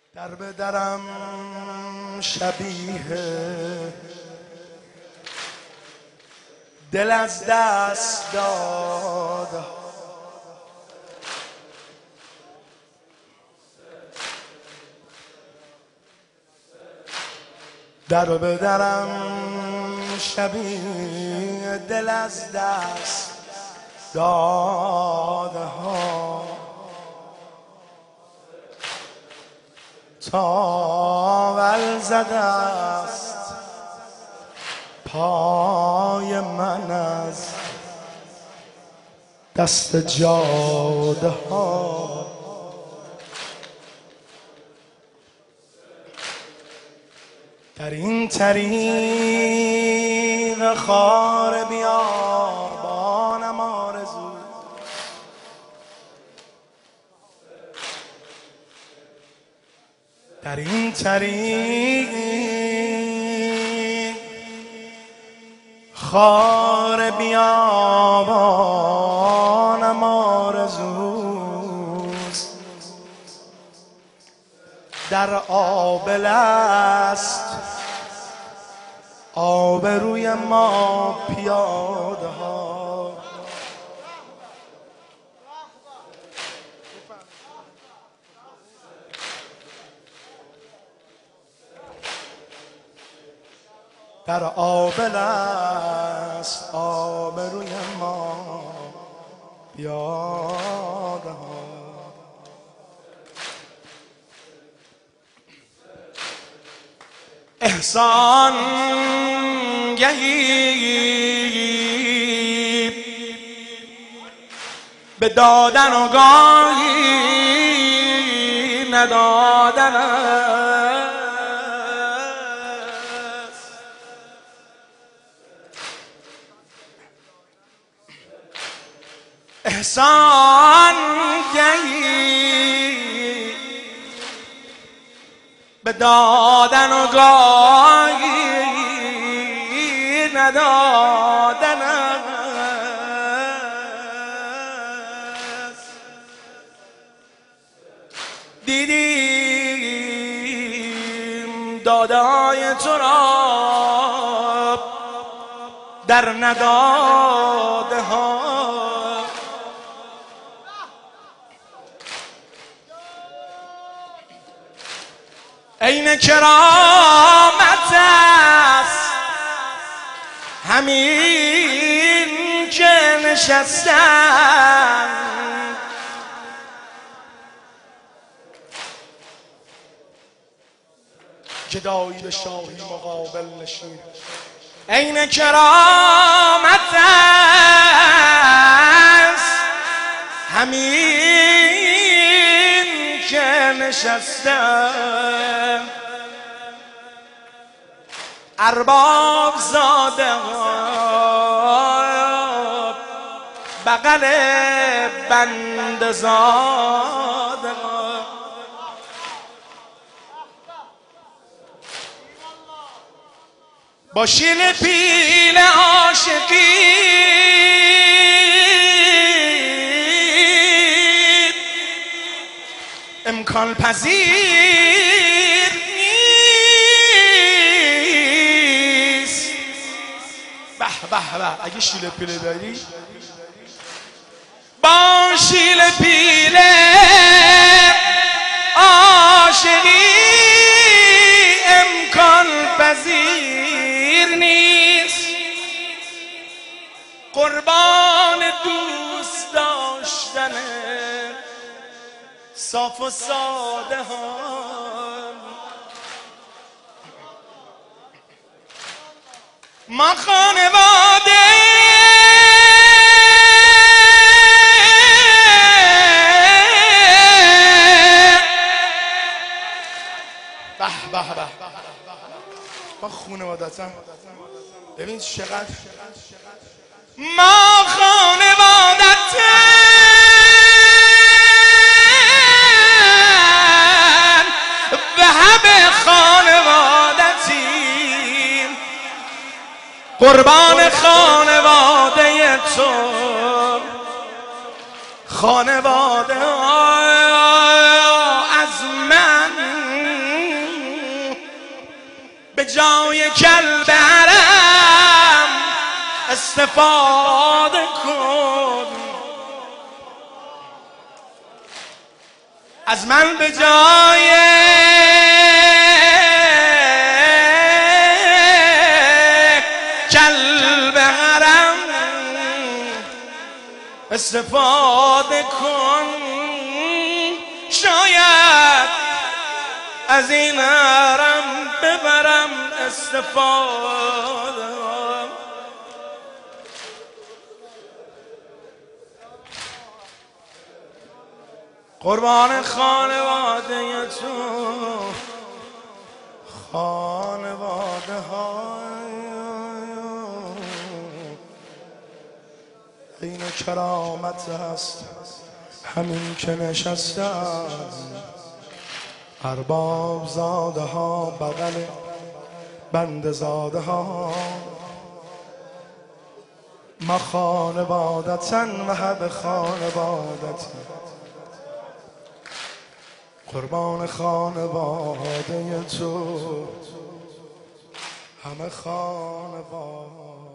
در به درم شبیه دل از دست داد، در به درم شبیه دل از دست داده ها، تاول زده است پای من از دست جاده ها. در این طریق خار بیابانم آرزو، در این طریق خار بیابانم آرزوست، در آبل است آبروی ما پیاده ها. در آبل است آبروی ما پیاده ها. احسان گهی به دادن و گاهی ندادن است، احسان گهی به دادن و گاهی ندادن است. دیدیم دادای تو را در نداده ها، عین کرامت است همین که نشستن، گدایی به شاهی مقابل نشین. عین کرامت است همین که نشستن، ارباب زاده ها بغل بند زاده ها، با شیل پیل عاشقی امکان پذیر نیست. به به به، اگه شیل پیله داری با شیل پیله عاشقی امکان پذیر نیست. قربان دوست داشتن صاف و ساده ها، ما خانواده به به به، ما خانوادتم ببین چقدر، ما خانوادتم و همه خانوادتیم، قربان خانواده تو خانواده از من جای کلب حرم استفاده کن. از من به جای کلب حرم استفاده کن. شاید از این حرم ببرم استفاده. قربان خانواده تو، خانواده های این کرامت هست همین که نشستن. ارباب زاده ها بغل بند زاده ها، ما خانوادتن و هب خانوادتن. قربان خانواده تو، همه خانواده